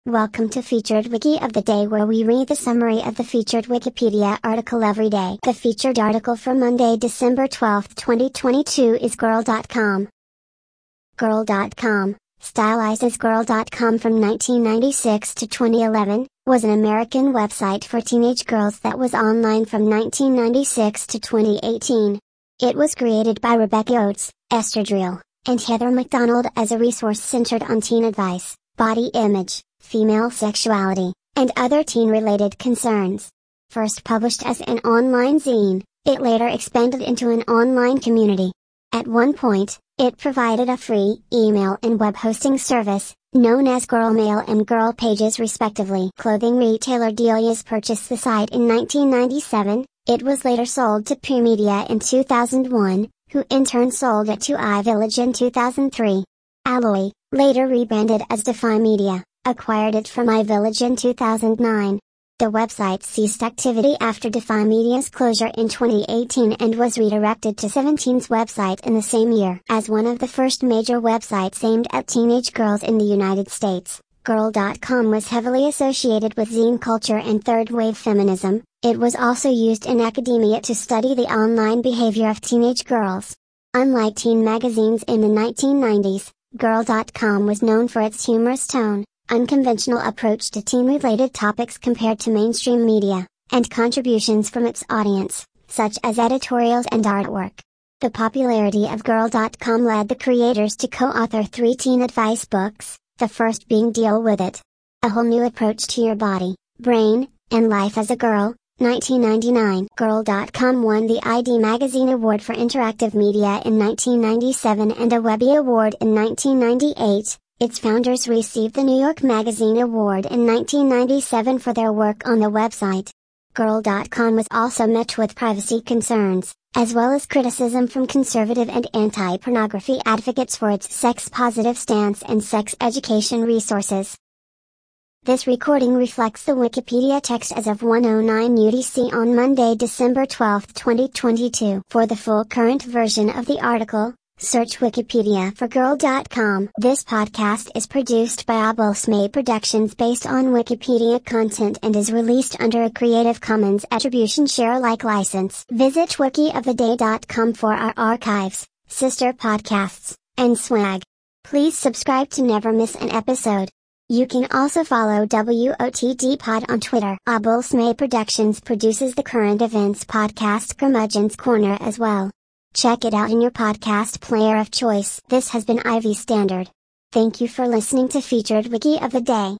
Welcome to Featured Wiki of the Day, where we read the summary of the featured Wikipedia article every day. The featured article for Monday, December 12, 2022 is Girl.com. Girl.com, stylized as Girl.com from 1996 to 2011, was an American website for teenage girls that was online from 1996 to 2018. It was created by Rebecca Oates, Esther Drill, and Heather McDonald as a resource centered on teen advice, body image, female sexuality, and other teen-related concerns. First published as an online zine, it later expanded into an online community. At one point, it provided a free email and web hosting service, known as Girl Mail and Girl Pages respectively. Clothing retailer Delia's purchased the site in 1997, it was later sold to P-Media in 2001, who in turn sold it to iVillage in 2003. Alloy, later rebranded as Defy Media, acquired it from iVillage in 2009. The website ceased activity after Defy Media's closure in 2018 and was redirected to 17's website in the same year. As one of the first major websites aimed at teenage girls in the United States, Girl.com was heavily associated with zine culture and third-wave feminism. It was also used in academia to study the online behavior of teenage girls. Unlike teen magazines in the 1990s, Girl.com was known for its humorous tone, unconventional approach to teen-related topics compared to mainstream media, and contributions from its audience, such as editorials and artwork. The popularity of Girl.com led the creators to co-author 3 teen advice books, the first being Deal With It: A Whole New Approach to Your Body, Brain, and Life as a Girl, 1999. Girl.com won the ID Magazine Award for Interactive Media in 1997 and a Webby Award in 1998. Its founders received the New York Magazine Award in 1997 for their work on the website. Girl.com was also met with privacy concerns, as well as criticism from conservative and anti-pornography advocates for its sex-positive stance and sex education resources. This recording reflects the Wikipedia text as of 1:09 UTC on Monday, December 12, 2022. For the full current version of the article, search Wikipedia for Girl.com. This podcast is produced by Abulsmay Productions based on Wikipedia content and is released under a Creative Commons Attribution Share Alike license. Visit wikioftheday.com for our archives, sister podcasts, and swag. Please subscribe to never miss an episode. You can also follow WOTD Pod on Twitter. Abulsmay Productions produces the current events podcast Curmudgeon's Corner as well. Check it out in your podcast player of choice. This has been Ivy Standard. Thank you for listening to Featured Wiki of the Day.